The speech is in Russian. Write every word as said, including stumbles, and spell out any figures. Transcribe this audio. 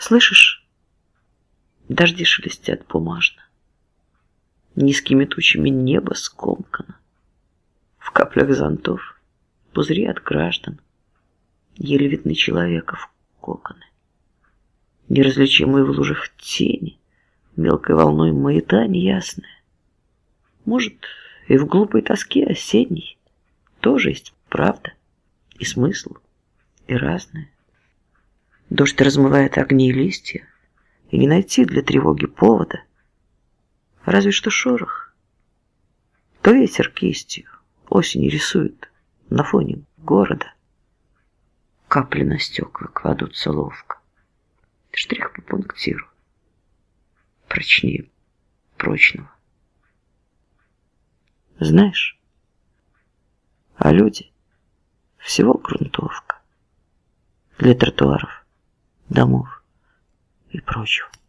Слышишь? Дожди шелестят бумажно. Низкими тучами небо скомкано. В каплях зонтов пузыри от граждан. Еле видны человеков коконы. Неразличимые в лужах тени, мелкой волной маята неясная. Может, и в глупой тоске осенней тоже есть правда и смысл, и разное. Дождь размывает огни и листья, и не найти для тревоги повода. Разве что шорох. То ветер кистью осень рисует на фоне города. Капли на стекла кладутся ловко. Штрих по пунктиру. Прочнее прочного. Знаешь, а люди всего грунтовка для тротуаров, домов и прочего.